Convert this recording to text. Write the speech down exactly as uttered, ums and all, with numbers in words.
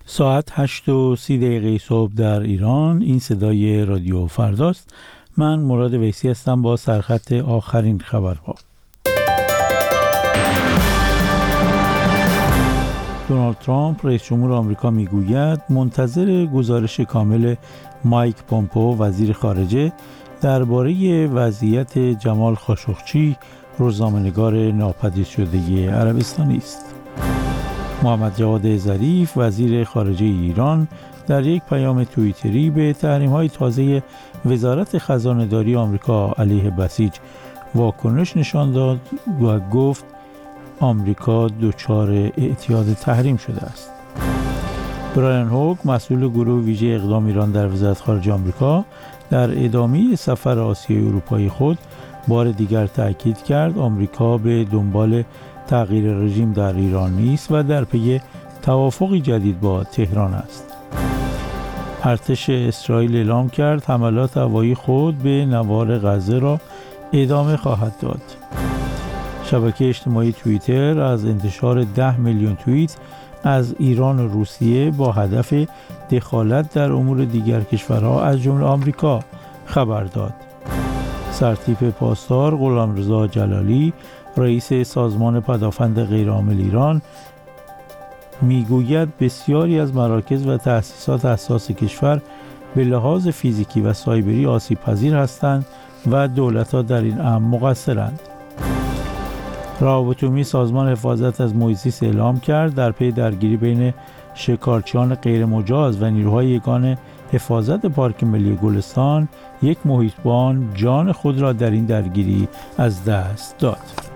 ساعت هشت و سی دقیقه صبح در ایران. این صدای رادیو فرداست. من مراد ویسی هستم با سرخط آخرین خبرها. دونالد ترامپ رئیس جمهور آمریکا میگوید منتظر گزارش کامل مایک پومپئو وزیر خارجه درباره وضعیت جمال خاشقچی روزنامه‌نگار ناپدید شده عربستانی است. محمد جواد ظریف وزیر خارجه ایران در یک پیام توییتری به تحریم‌های تازه وزارت خزانه‌داری آمریکا علیه بسیج واکنش نشان داد و گفت آمریکا دچار اعتیاد تحریم شده است. برایان هوک مسئول گروه ویژه اقدام ایران در وزارت خارجه آمریکا در ادامه سفر آسیای اروپایی خود بار دیگر تأکید کرد آمریکا به دنبال تغییر رژیم در ایران نیست و در پی توافقی جدید با تهران است. ارتش اسرائیل اعلام کرد حملات هوایی خود به نوار غزه را ادامه خواهد داد. شبکه اجتماعی توییتر از انتشار ده میلیون توییت از ایران و روسیه با هدف دخالت در امور دیگر کشورها از جمله آمریکا خبر داد. سرتیپ پاسدار غلامرضا جلالی رئیس سازمان پدافند غیرعامل ایران میگوید بسیاری از مراکز و تأسیسات حساس کشور به لحاظ فیزیکی و سایبری آسیب پذیر هستند و دولت‌ها در این امر مقصرند. روابط عمومی سازمان حفاظت از محیط زیست اعلام کرد در پی درگیری بین شکارچیان غیرمجاز و نیروهای یگان حفاظت پارک ملی گلستان یک محیطبان جان خود را در این درگیری از دست داد.